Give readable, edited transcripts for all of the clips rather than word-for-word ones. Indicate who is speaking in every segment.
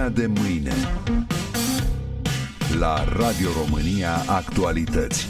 Speaker 1: Lumea de mâine la Radio România Actualități.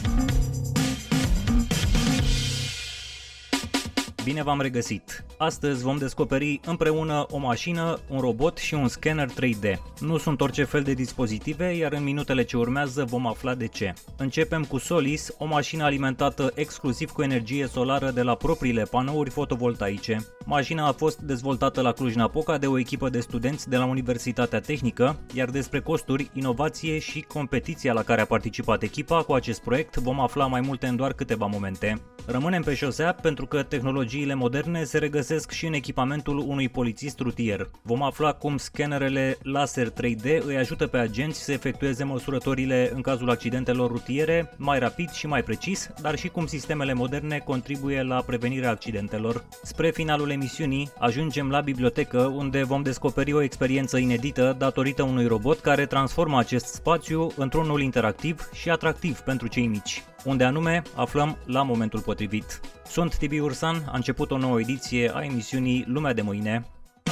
Speaker 2: Bine v-am regăsit! Astăzi vom descoperi împreună o mașină, un robot și un scanner 3D. Nu sunt orice fel de dispozitive, iar în minutele ce urmează vom afla de ce. Începem cu Solis, o mașină alimentată exclusiv cu energie solară de la propriile panouri fotovoltaice. Mașina a fost dezvoltată la Cluj-Napoca de o echipă de studenți de la Universitatea Tehnică, iar despre costuri, inovație și competiția la care a participat echipa cu acest proiect vom afla mai multe în doar câteva momente. Rămânem pe șosea pentru că tehnologiile moderne se regăsesc și în echipamentul unui polițist rutier. Vom afla cum scanerele laser 3D îi ajută pe agenți să efectueze măsurătorile în cazul accidentelor rutiere mai rapid și mai precis, dar și cum sistemele moderne contribuie la prevenirea accidentelor. Spre finalul emisiunii ajungem la bibliotecă, unde vom descoperi o experiență inedită datorită unui robot care transformă acest spațiu într-unul interactiv și atractiv pentru cei mici. Unde anume, aflăm la momentul potrivit. Sunt Tibi Ursan, a început o nouă ediție a emisiunii Lumea de mâine.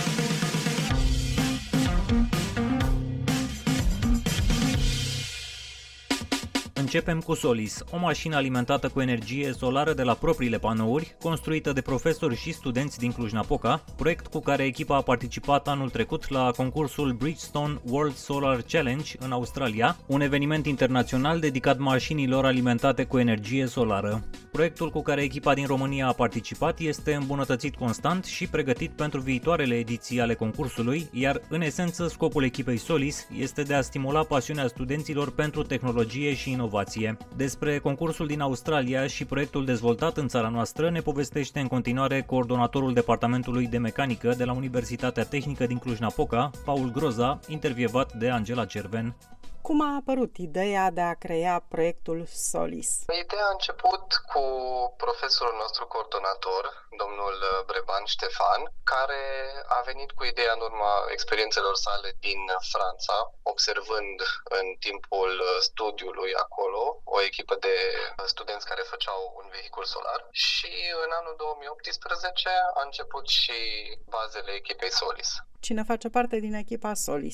Speaker 2: Începem cu Solis, o mașină alimentată cu energie solară de la propriile panouri, construită de profesori și studenți din Cluj-Napoca, proiect cu care echipa a participat anul trecut la concursul Bridgestone World Solar Challenge în Australia, un eveniment internațional dedicat mașinilor alimentate cu energie solară. Proiectul cu care echipa din România a participat este îmbunătățit constant și pregătit pentru viitoarele ediții ale concursului, iar în esență scopul echipei Solis este de a stimula pasiunea studenților pentru tehnologie și inovație. Despre concursul din Australia și proiectul dezvoltat în țara noastră ne povestește în continuare coordonatorul Departamentului de Mecanică de la Universitatea Tehnică din Cluj-Napoca, Paul Groza, intervievat de Angela Cerven.
Speaker 3: Cum a apărut ideea de a crea proiectul Solis?
Speaker 4: Ideea a început cu profesorul nostru coordonator, domnul Breban Ștefan, care a venit cu ideea în urma experiențelor sale din Franța, observând în timpul studiului acolo o echipă de studenți care făceau un vehicul solar și în anul 2018 a început și bazele echipei Solis.
Speaker 3: Cine face parte din echipa Solis?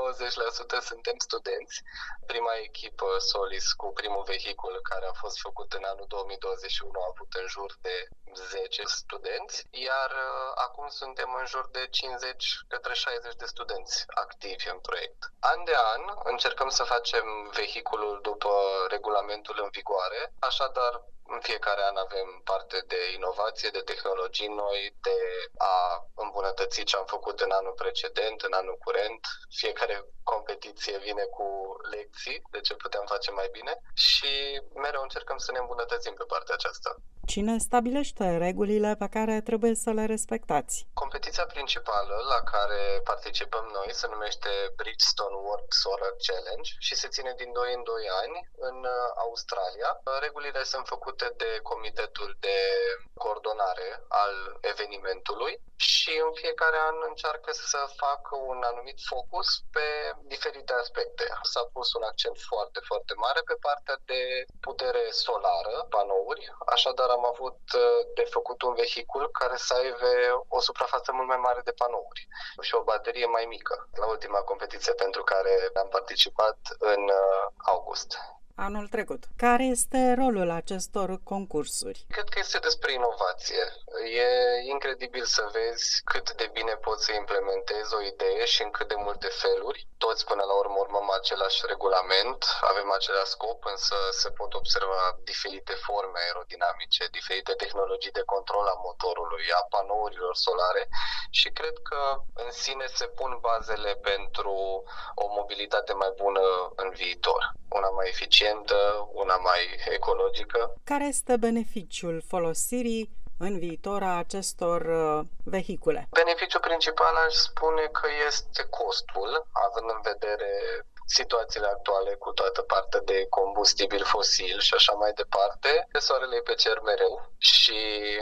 Speaker 4: 90% suntem studenți. Prima echipă Solis cu primul vehicul care a fost făcut în anul 2021 a avut în jur de 10 studenți, iar acum suntem în jur de 50 către 60 de studenți activi în proiect. An de an încercăm să facem vehiculul după regulamentul în vigoare, așadar în fiecare an avem parte de inovație, de tehnologii noi, de a îmbunătăți ce am făcut în anul precedent, în anul curent. Fiecare competiție vine cu lecții de ce putem face mai bine și mereu încercăm să ne îmbunătățim pe partea aceasta.
Speaker 3: Cine stabilește regulile pe care trebuie să le respectați?
Speaker 4: Competiția principală la care participăm noi se numește Bridgestone World Solar Challenge și se ține din 2 în 2 ani în Australia. Regulile sunt făcute de comitetul de coordonare al evenimentului și în fiecare an încearcă să facă un anumit focus pe diferite aspecte. S-a pus un accent foarte, foarte mare pe partea de putere solară, panouri, așadar am avut de făcut un vehicul care să aibă o suprafață mult mai mare de panouri și o baterie mai mică, la ultima competiție pentru care am participat în august.
Speaker 3: Anul trecut. Care este rolul acestor concursuri?
Speaker 4: Cred că este despre inovație. E incredibil să vezi cât de bine poți să implementezi o idee și în cât de multe feluri. Toți până la urmă urmăm același regulament, avem același scop, însă se pot observa diferite forme aerodinamice, diferite tehnologii de control a motorului, a panourilor solare și cred că în sine se pun bazele pentru o mobilitate mai bună în viitor. Una mai eficientă, una mai ecologică.
Speaker 3: Care este beneficiul folosirii în viitor a acestor vehicule?
Speaker 4: Beneficiul principal aș spune că este costul, având în vedere situațiile actuale cu toată partea de combustibil fosil și așa mai departe. Soarele e pe cer mereu și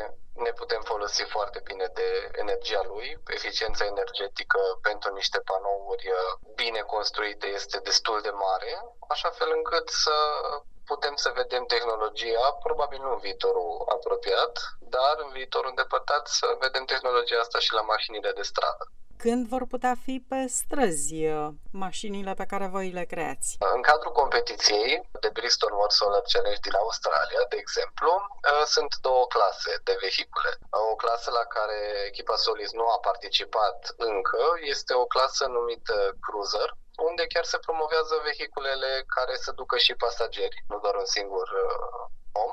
Speaker 4: ne putem folosi foarte bine de energia lui. Eficiența energetică pentru niște panouri bine construite este destul de mare, așa fel încât să putem să vedem tehnologia, probabil nu în viitorul apropiat, dar în viitorul îndepărtat să vedem tehnologia asta și la mașinile de stradă.
Speaker 3: Când vor putea fi pe străzi mașinile pe care voi le creați?
Speaker 4: În cadrul competiției de Bristol World Solar Challenge din Australia, de exemplu, sunt două clase de vehicule. O clasă la care echipa Solis nu a participat încă este o clasă numită Cruiser, unde chiar se promovează vehiculele care să ducă și pasageri, nu doar un singur om.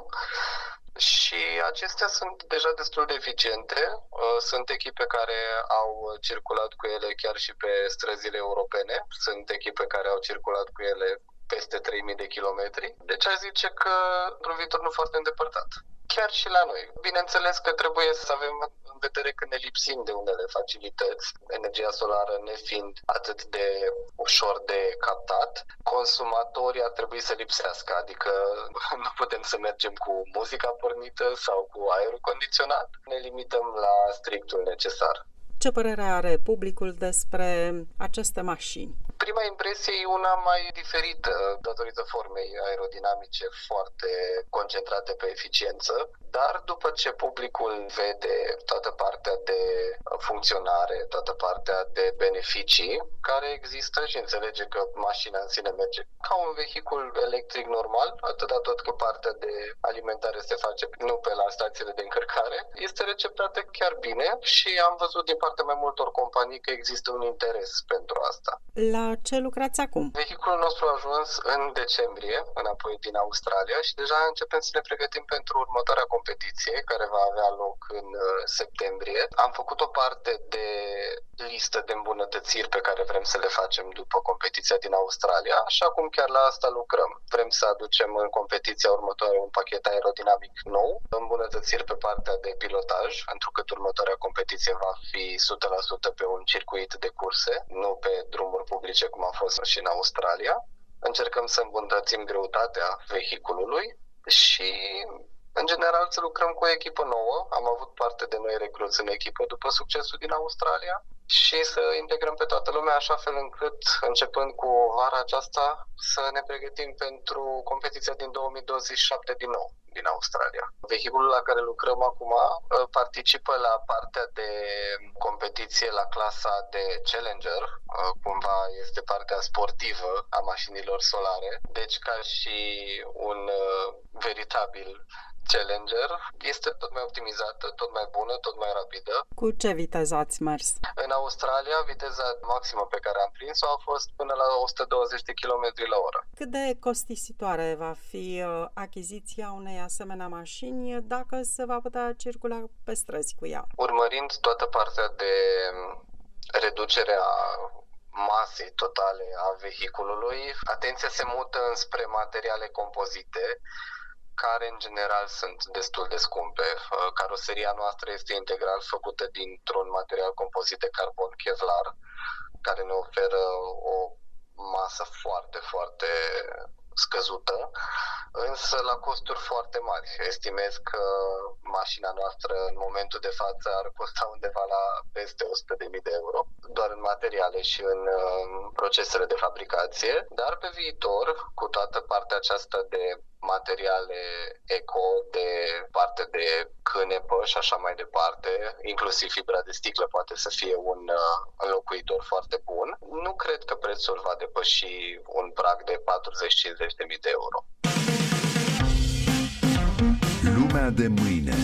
Speaker 4: Și acestea sunt deja destul de eficiente. Sunt echipe care au circulat cu ele chiar și pe străzile europene. Sunt echipe care au circulat cu ele peste 3000 de kilometri. Deci aș zice că într-un viitor nu foarte îndepărtat. Chiar și la noi. Bineînțeles că trebuie să avem în vedere că ne lipsim de unele facilități, energia solară nefiind atât de ușor de captat. Consumatorii ar trebui să lipsească, adică nu putem să mergem cu muzica pornită sau cu aerul condiționat. Ne limităm la strictul necesar.
Speaker 3: Ce părere are publicul despre aceste mașini?
Speaker 4: Prima impresie e una mai diferită datorită formei aerodinamice foarte concentrate pe eficiență, dar după ce publicul vede toată partea de funcționare, toată partea de beneficii care există și înțelege că mașina în sine merge ca un vehicul electric normal, atâta tot că partea de alimentare se face nu pe la stațiile de încărcare, este receptată chiar bine și am văzut din partea mai multor companii că există un interes pentru asta.
Speaker 3: La ce lucrați acum?
Speaker 4: Vehiculul nostru a ajuns în decembrie, înapoi din Australia și deja începem să ne pregătim pentru următoarea competiție, care va avea loc în septembrie. Am făcut o parte de listă de îmbunătățiri pe care vrem să le facem după competiția din Australia și acum chiar la asta lucrăm. Vrem să aducem în competiția următoare un pachet aerodinamic nou, îmbunătățiri pe partea de pilotaj, întrucât următoarea competiție va fi 100% pe un circuit de curse, nu pe drumuri publice cum a fost și în Australia. Încercăm să îmbunătățim greutatea vehiculului și în general să lucrăm cu o echipă nouă. Am avut parte de noi recruți în echipă după succesul din Australia și să integrăm pe toată lumea așa fel încât, începând cu vara aceasta, să ne pregătim pentru competiția din 2027 din nou din Australia. Vehiculul la care lucrăm acum participă la partea de competiție la clasa de Challenger, cumva este partea sportivă a mașinilor solare, deci ca și un veritabil Challenger, este tot mai optimizată, tot mai bună, tot mai rapidă.
Speaker 3: Cu ce viteză ați mers?
Speaker 4: În Australia, viteza maximă pe care am prins-o a fost până la 120 de km la oră.
Speaker 3: Cât de costisitoare va fi achiziția unei asemenea mașini dacă se va putea circula pe străzi cu ea?
Speaker 4: Urmărind toată partea de reducerea masei totale a vehiculului, atenția se mută înspre materiale compozite, care în general sunt destul de scumpe. Caroseria noastră este integral făcută dintr-un material compozit de carbon Kevlar, care ne oferă o masă foarte, foarte scăzută, însă la costuri foarte mari. Estimez că mașina noastră în momentul de față ar costa undeva la peste 100.000 de euro, doar în materiale și în procesele de fabricație, dar pe viitor, cu toată partea aceasta de materiale eco, de parte de cânepă și așa mai departe, inclusiv fibra de sticlă poate să fie un înlocuitor foarte bun. Nu cred că prețul va depăși un prag de 40-50.000 de euro.
Speaker 1: Lumea de mâine.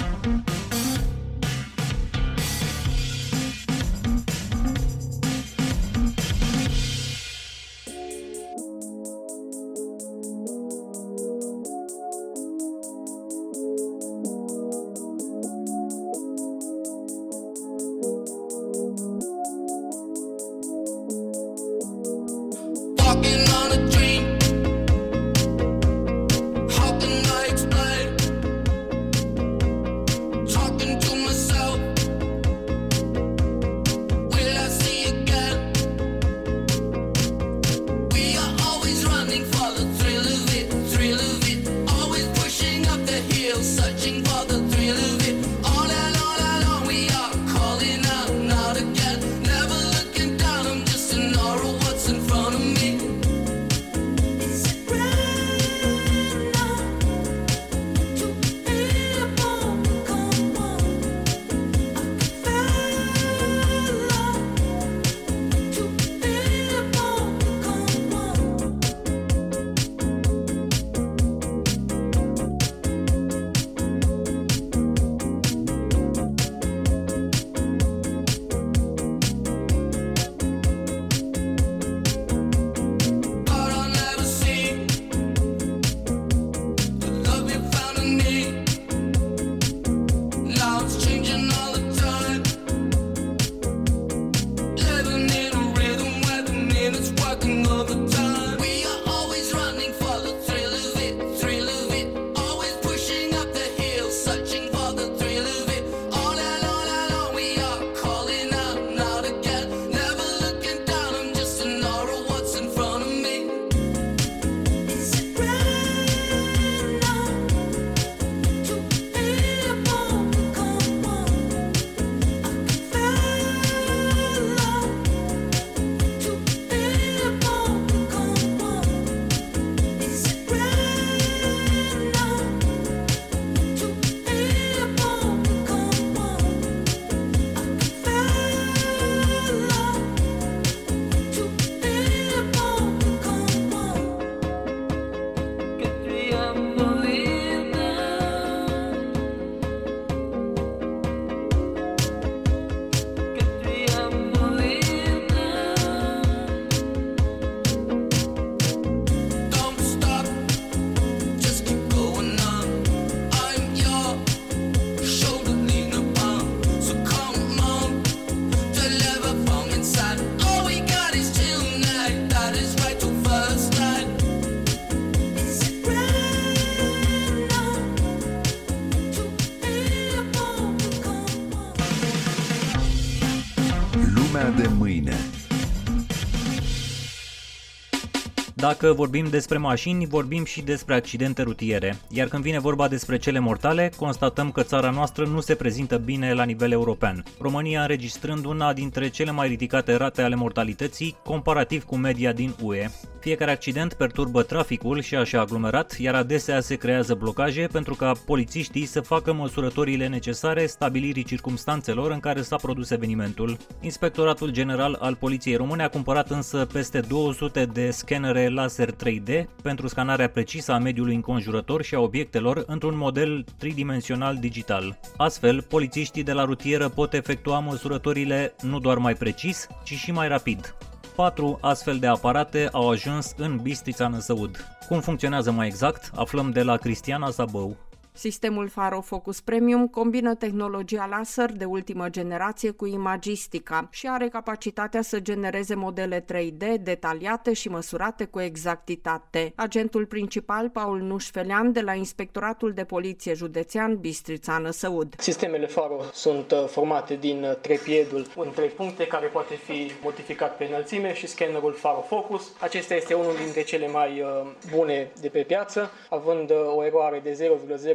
Speaker 2: Dacă vorbim despre mașini, vorbim și despre accidente rutiere, iar când vine vorba despre cele mortale, constatăm că țara noastră nu se prezintă bine la nivel european, România înregistrând una dintre cele mai ridicate rate ale mortalității, comparativ cu media din UE. Fiecare accident perturbă traficul și așa aglomerat, iar adesea se creează blocaje pentru ca polițiștii să facă măsurătorile necesare stabilirii circumstanțelor în care s-a produs evenimentul. Inspectoratul General al Poliției Române a cumpărat însă peste 200 de scanere laser 3D pentru scanarea precisă a mediului înconjurător și a obiectelor într-un model tridimensional digital. Astfel, polițiștii de la rutieră pot efectua măsurătorile nu doar mai precis, ci și mai rapid. 4 astfel de aparate au ajuns în Bistrița Năsăud. Cum funcționează mai exact, aflăm de la Cristiana Sabău.
Speaker 5: Sistemul Faro Focus Premium combină tehnologia laser de ultimă generație cu imagistica și are capacitatea să genereze modele 3D detaliate și măsurate cu exactitate. Agentul principal, Paul Nușfelean, de la Inspectoratul de Poliție Județean Bistrița Năsăud.
Speaker 6: Sistemele Faro sunt formate din trepiedul în 3 puncte, care poate fi modificat pe înălțime, și scannerul Faro Focus. Acesta este unul dintre cele mai bune de pe piață, având o eroare de 0,01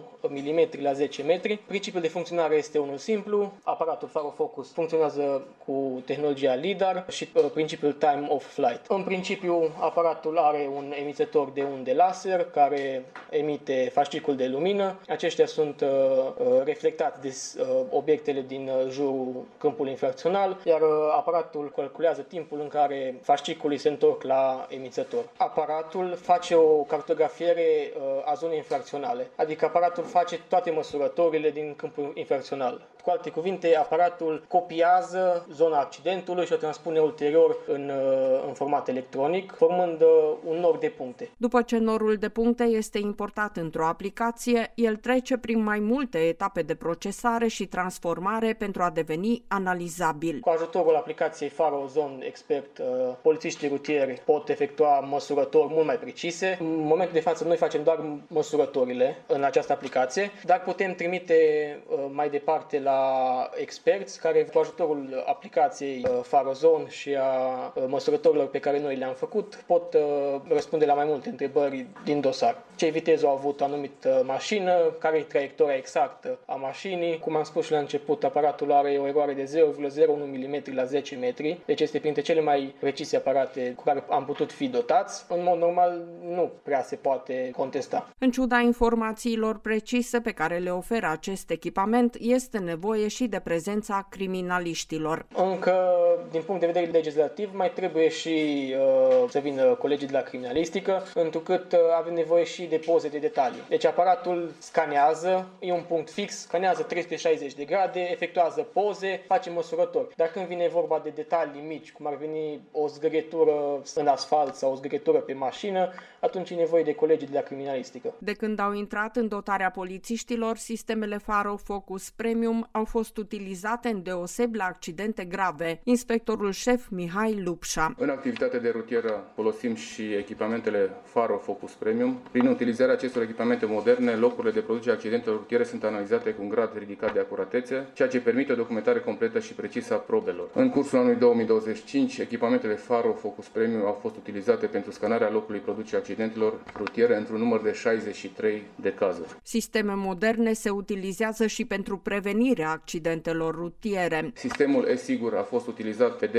Speaker 6: mm la 10 metri. Principiul de funcționare este unul simplu. Aparatul Faro Focus funcționează cu tehnologia LiDAR și principiul Time of Flight. În principiu, aparatul are un emițător de unde laser care emite fascicul de lumină. Aceștia sunt reflectați de obiectele din jurul câmpului infracțional, iar aparatul calculează timpul în care fasciculii se întorc la emițător. Aparatul face o cartografiere a zonei infracționale, adică aparatul face toate măsurătorile din câmpul infracțional. Cu alte cuvinte, aparatul copiază zona accidentului și o transpune ulterior în format electronic, formând un nor de puncte.
Speaker 5: După ce norul de puncte este importat într-o aplicație, el trece prin mai multe etape de procesare și transformare pentru a deveni analizabil.
Speaker 6: Cu ajutorul aplicației Faro Zone Expert, polițiștii rutieri pot efectua măsurători mult mai precise. În momentul de față, noi facem doar măsurătorile în această aplicație, dar putem trimite mai departe la experți care, cu ajutorul aplicației Faro Zone și a măsurătorilor pe care noi le-am făcut, pot răspunde la mai multe întrebări din dosar. Ce viteză au avut o anumită mașină, care e traiectoria exactă a mașinii. Cum am spus și la început, aparatul are o eroare de 0,01 mm la 10 metri, deci este printre cele mai precise aparate cu care am putut fi dotați. În mod normal, nu prea se poate contesta.
Speaker 5: În ciuda informațiilor precise pe care le oferă acest echipament, este nevoie și de prezența criminaliștilor.
Speaker 6: Încă, din punct de vedere legislativ, mai trebuie și să vină colegii de la criminalistică, întrucât avem nevoie și de poze de detalii. Deci aparatul scanează, e un punct fix, scanează 360 de grade, efectuează poze, face măsurători. Dar când vine vorba de detalii mici, cum ar veni o zgârietură în asfalt sau o zgârietură pe mașină, atunci e nevoie de colegii de la criminalistică.
Speaker 5: De când au intrat în dotarea polițiștilor, sistemele Faro Focus Premium au fost utilizate îndeosebi la accidente grave. Inspectorul șef Mihai Lupșa.
Speaker 7: În activitatea de rutieră folosim și echipamentele Faro Focus Premium. Prin utilizarea acestor echipamente moderne, locurile de producere a accidentelor rutiere sunt analizate cu un grad ridicat de acuratețe, ceea ce permite o documentare completă și precisă a probelor. În cursul anului 2025, echipamentele Faro Focus Premium au fost utilizate pentru scanarea locului producerii accidentelor rutiere într-un număr de 63 de cazuri.
Speaker 5: Sisteme moderne se utilizează și pentru prevenirea accidentelor rutiere.
Speaker 7: Sistemul e-Sigur a fost utilizat pe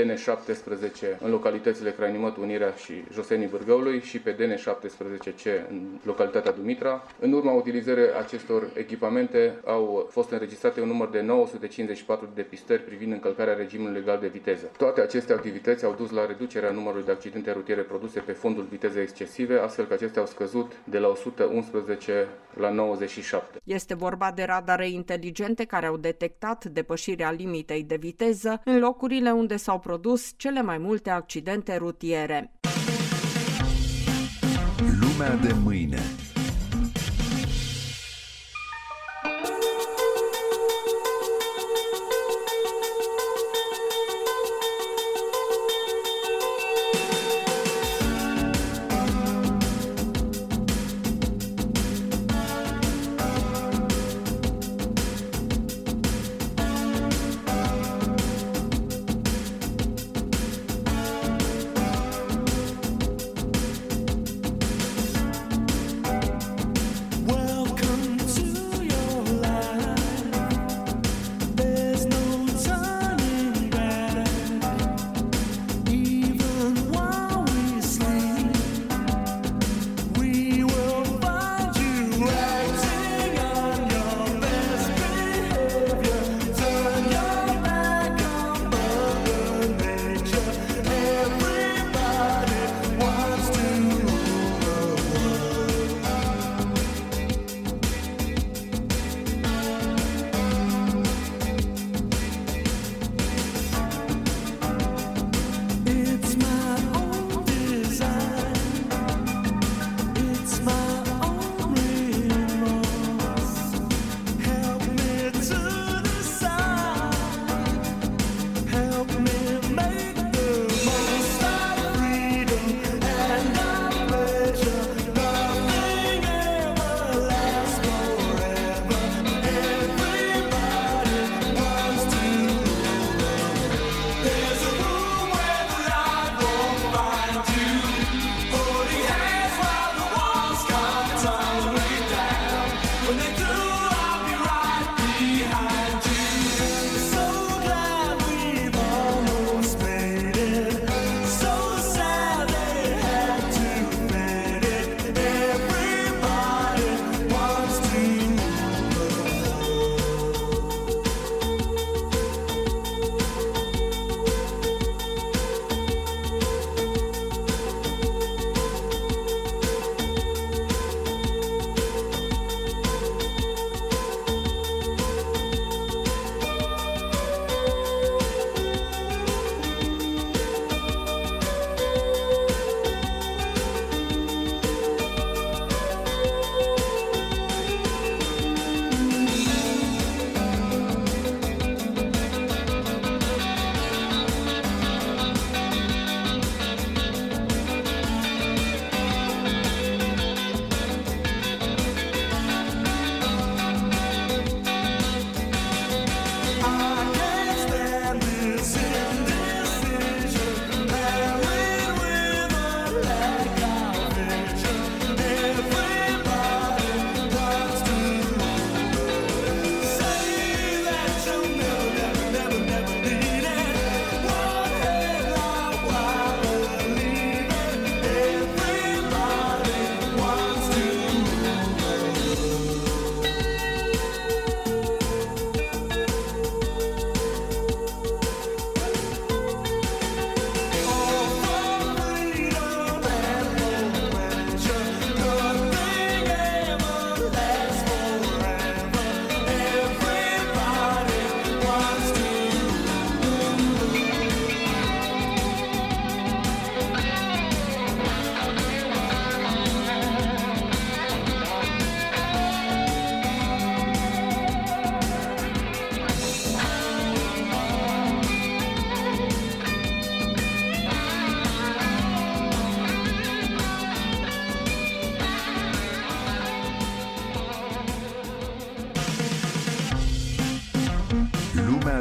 Speaker 7: DN17 în localitățile Crainimăt, Unirea și Josenii Bârgăului și pe DN17C în localitatea Dumitra. În urma utilizării acestor echipamente au fost înregistrate un număr de 954 de depistări privind încălcarea regimului legal de viteză. Toate aceste activități au dus la reducerea numărului de accidente rutiere produse pe fondul vitezei excesive, astfel că acestea au scăzut de la 111 la 97.
Speaker 5: Este vorba de radare inteligente care au detectat depășirea limitei de viteză în locurile unde s-au produs cele mai multe accidente rutiere.
Speaker 1: Lumea de mâine.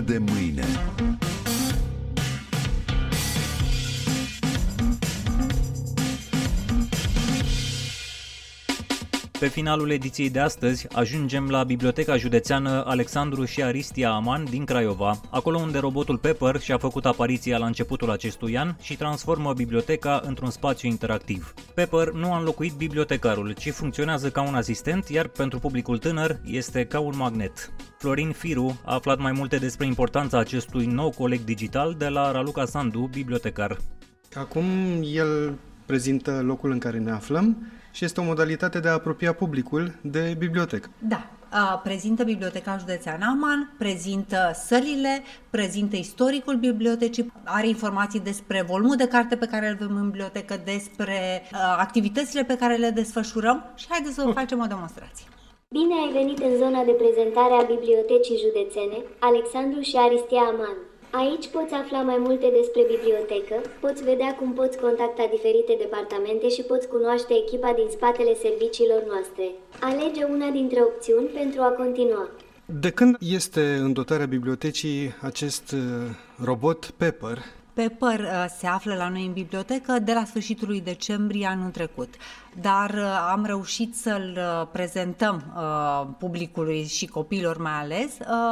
Speaker 1: de mâine.
Speaker 2: Pe finalul ediției de astăzi ajungem la Biblioteca Județeană Alexandru și Aristia Aman din Craiova, acolo unde robotul Pepper și-a făcut apariția la începutul acestui an și transformă biblioteca într-un spațiu interactiv. Pepper nu a înlocuit bibliotecarul, ci funcționează ca un asistent, iar pentru publicul tânăr este ca un magnet. Florin Firu a aflat mai multe despre importanța acestui nou coleg digital de la Raluca Sandu, bibliotecar.
Speaker 8: Acum el prezintă locul în care ne aflăm și este o modalitate de a apropia publicul de bibliotecă.
Speaker 9: Da, prezintă Biblioteca Județeană Aman, prezintă sălile, prezintă istoricul bibliotecii, are informații despre volumul de carte pe care îl avem în bibliotecă, despre activitățile pe care le desfășurăm și haideți să vă facem o demonstrație.
Speaker 10: Bine ai venit în zona de prezentare a Bibliotecii Județene Alexandru și Aristia Aman. Aici poți afla mai multe despre bibliotecă, poți vedea cum poți contacta diferite departamente și poți cunoaște echipa din spatele serviciilor noastre. Alege una dintre opțiuni pentru a continua.
Speaker 8: De când este în dotarea bibliotecii acest robot Pepper?
Speaker 9: Pepper se află la noi în bibliotecă de la sfârșitul lui decembrie anul trecut, dar am reușit să-l prezentăm publicului și copiilor mai ales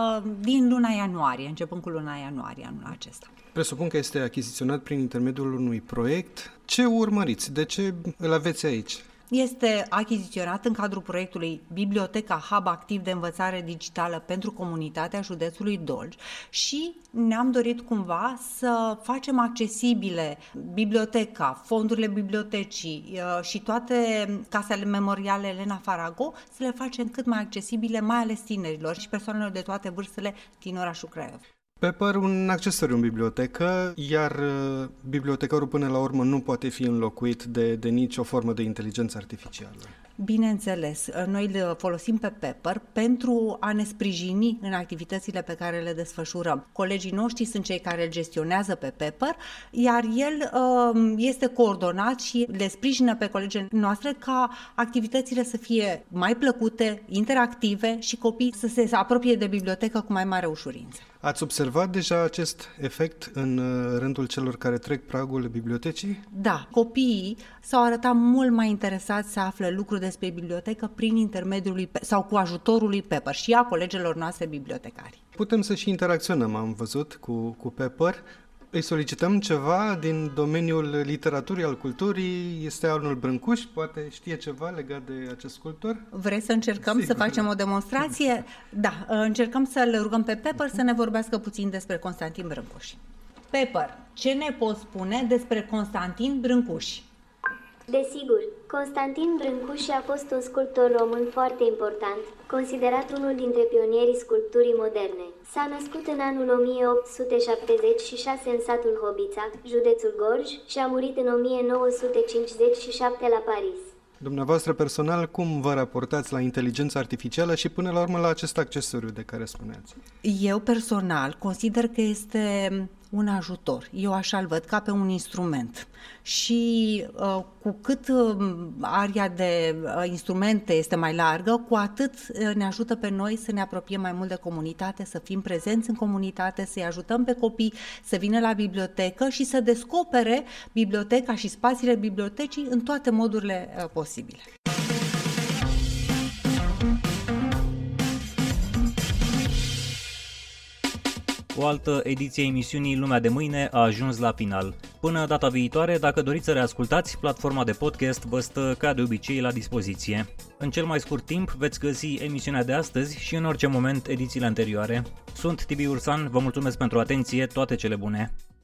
Speaker 9: din luna ianuarie, începând cu luna ianuarie anul acesta.
Speaker 8: Presupun că este achiziționat prin intermediul unui proiect. Ce urmăriți? De ce îl aveți aici?
Speaker 9: Este achiziționat în cadrul proiectului Biblioteca Hub Activ de Învățare Digitală pentru Comunitatea Județului Dolj și ne-am dorit cumva să facem accesibile biblioteca, fondurile bibliotecii și toate casele memoriale Elena Farago, să le facem cât mai accesibile, mai ales tinerilor și persoanelor de toate vârstele din orașul Craiova.
Speaker 8: Pepper, un accesoriu în bibliotecă, iar bibliotecarul până la urmă nu poate fi înlocuit de nicio formă de inteligență artificială.
Speaker 9: Bineînțeles, noi îl folosim pe Pepper pentru a ne sprijini în activitățile pe care le desfășurăm. Colegii noștri sunt cei care îl gestionează pe Pepper, iar el este coordonat și le sprijină pe colegii noastre ca activitățile să fie mai plăcute, interactive și copiii să se apropie de bibliotecă cu mai mare ușurință.
Speaker 8: Ați observat deja acest efect în rândul celor care trec pragul bibliotecii?
Speaker 9: Da, copiii s-au arătat mult mai interesați să afle lucruri despre bibliotecă prin intermediul lui sau cu ajutorul lui Pepper și a colegilor noastre bibliotecari.
Speaker 8: Putem să și interacționăm, am văzut, cu Pepper. Îi solicităm ceva din domeniul literaturii, al culturii, este Arnold Brâncuș, poate știe ceva legat de acest sculptor?
Speaker 9: Vreți să încercăm să facem o demonstrație? Da, încercăm să-l rugăm pe Pepper să ne vorbească puțin despre Constantin Brâncuș. Pepper, ce ne poți spune despre Constantin Brâncuș?
Speaker 10: Desigur, Constantin Brâncuș a fost un sculptor român foarte important, considerat unul dintre pionierii sculpturii moderne. S-a născut în anul 1876 în satul Hobița, județul Gorj, și a murit în 1957 la Paris.
Speaker 8: Dumneavoastră personal, cum vă raportați la inteligența artificială și până la urmă la acest accesoriu de care spuneați?
Speaker 9: Eu personal consider că este un ajutor. Eu așa-l văd, ca pe un instrument. Și cu cât aria de instrumente este mai largă, cu atât ne ajută pe noi să ne apropiem mai mult de comunitate, să fim prezenți în comunitate, să-i ajutăm pe copii să vină la bibliotecă și să descopere biblioteca și spațiile bibliotecii în toate modurile posibile.
Speaker 2: O altă ediție a emisiunii Lumea de Mâine a ajuns la final. Până data viitoare, dacă doriți să reascultați, platforma de podcast vă stă ca de obicei la dispoziție. În cel mai scurt timp veți găsi emisiunea de astăzi și în orice moment edițiile anterioare. Sunt Tibi Ursan, vă mulțumesc pentru atenție, toate cele bune!